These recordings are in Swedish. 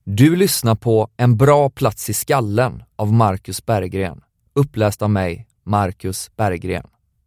Du lyssnar på En bra plats i skallen av Marcus Berggren. Uppläst av mig, Marcus Berggren.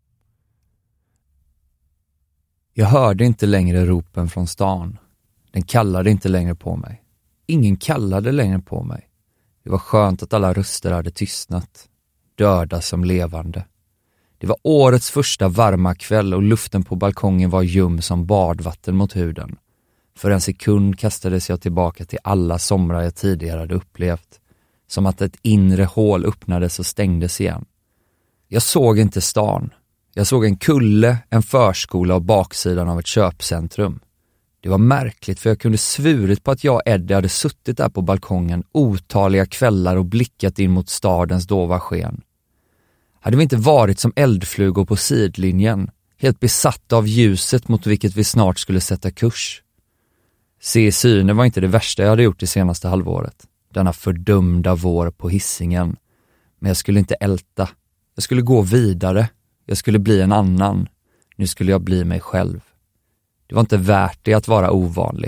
Jag hörde inte längre ropen från stan. Den kallade inte längre på mig. Ingen kallade längre på mig. Det var skönt att alla röster hade tystnat. Döda som levande. Det var årets första varma kväll och luften på balkongen var ljum som badvatten mot huden. För en sekund kastades jag tillbaka till alla somrar jag tidigare hade upplevt. Som att ett inre hål öppnades och stängdes igen. Jag såg inte stan. Jag såg en kulle, en förskola och baksidan av ett köpcentrum. Det var märkligt för jag kunde svurit på att jag och Eddie hade suttit där på balkongen otaliga kvällar och blickat in mot stadens dova sken. Hade vi inte varit som eldflugor på sidlinjen, helt besatta av ljuset mot vilket vi snart skulle sätta kurs. Se i synen var inte det värsta jag hade gjort det senaste halvåret. Denna fördömda vår på Hisingen. Men jag skulle inte älta. Jag skulle gå vidare. Jag skulle bli en annan. Nu skulle jag bli mig själv. Det var inte värt det att vara ovanlig.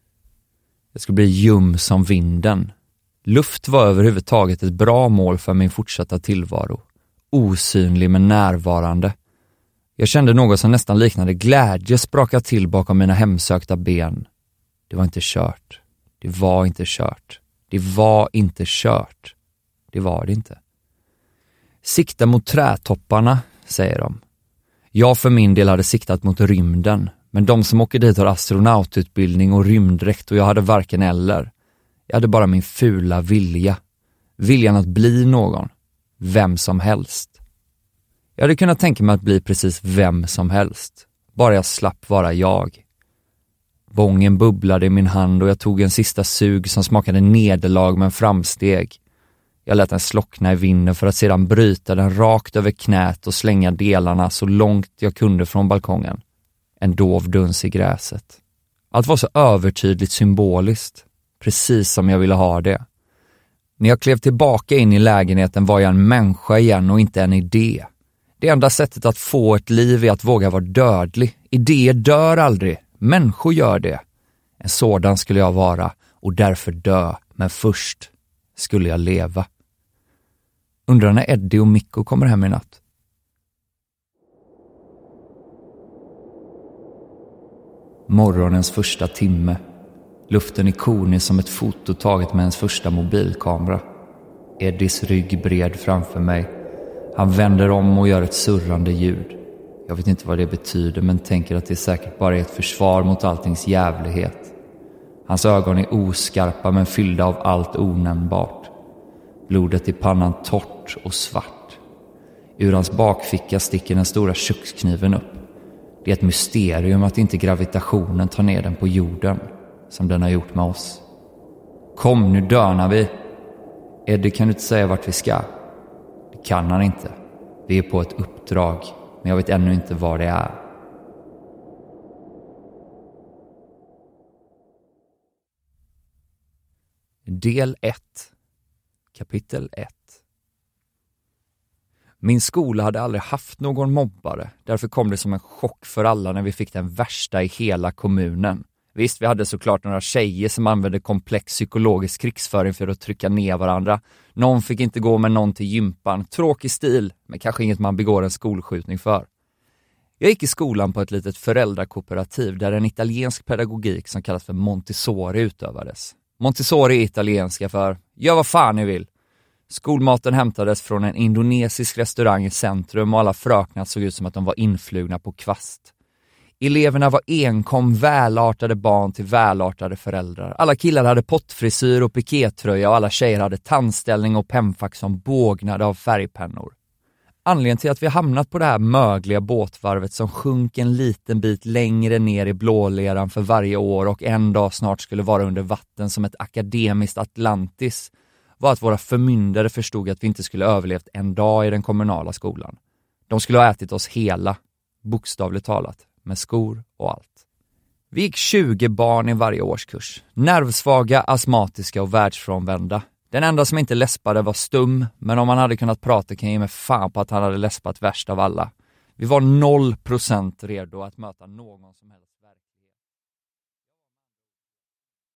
Jag skulle bli ljum som vinden. Luft var överhuvudtaget ett bra mål för min fortsatta tillvaro. Osynlig men närvarande. Jag kände något som nästan liknade glädje spraka till bakom mina hemsökta ben. Det var inte kört. Det var inte kört. Det var inte kört. Det var det inte. Sikta mot trätopparna, säger de. Jag för min del hade siktat mot rymden. Men de som åker dit har astronaututbildning och rymddräkt och jag hade varken eller. Jag hade bara min fula vilja. Viljan att bli någon. Vem som helst. Jag hade kunnat tänka mig att bli precis vem som helst. Bara jag slapp vara jag. Bången bubblade i min hand och jag tog en sista sug som smakade nederlag men framsteg. Jag lät den slockna i vinden för att sedan bryta den rakt över knät och slänga delarna så långt jag kunde från balkongen. En dov duns i gräset. Allt var så övertydligt symboliskt. Precis som jag ville ha det. När jag klev tillbaka in i lägenheten var jag en människa igen och inte en idé. Det enda sättet att få ett liv är att våga vara dödlig. Idéer dör aldrig. Människor gör det. En sådan skulle jag vara och därför dö. Men först skulle jag leva. Undrar när Eddie och Mikko kommer hem i natt. Morgonens första timme. Luften är konig som ett foto taget med ens första mobilkamera. Eddies rygg bred framför mig. Han vänder om och gör ett surrande ljud. Jag vet inte vad det betyder men tänker att det säkert bara är ett försvar mot alltings jävlighet. Hans ögon är oskarpa men fyllda av allt onämnbart. Blodet i pannan torrt och svart. Ur hans bakficka sticker den stora kökskniven upp. Det är ett mysterium att inte gravitationen tar ner den på jorden som den har gjort med oss. Kom, nu dönar vi. Eddie, kan du inte säga vart vi ska? Det kan han inte. Vi är på ett uppdrag, men jag vet ännu inte vad det är. Del 1. Kapitel 1. Min skola hade aldrig haft någon mobbare. Därför kom det som en chock för alla när vi fick den värsta i hela kommunen. Visst, vi hade såklart några tjejer som använde komplex psykologisk krigsföring för att trycka ner varandra. Någon fick inte gå med någon till gympan. Tråkig stil, men kanske inget man begår en skolskjutning för. Jag gick i skolan på ett litet föräldrakooperativ där en italiensk pedagogik som kallas för Montessori utövades. Montessori är italienska för gör vad fan ni vill. Skolmaten hämtades från en indonesisk restaurang i centrum och alla fröknar såg ut som att de var influgna på kvast. Eleverna var enkom välartade barn till välartade föräldrar. Alla killar hade pottfrisyr och pikétröja och alla tjejer hade tandställning och pennfack som bågnade av färgpennor. Anledningen till att vi hamnat på det här mögliga båtvarvet som sjunk en liten bit längre ner i blåleran för varje år och en dag snart skulle vara under vatten som ett akademiskt Atlantis var att våra förmyndare förstod att vi inte skulle överlevt en dag i den kommunala skolan. De skulle ha ätit oss hela, bokstavligt talat, med skor och allt. Vi gick 20 barn i varje årskurs. Nervsvaga, astmatiska och världsfrånvända. Den enda som inte läspade var stum, men om han hade kunnat prata kan jag ge mig fan på att han hade läspat värst av alla. Vi var 0% redo att möta någon som helst verklighet.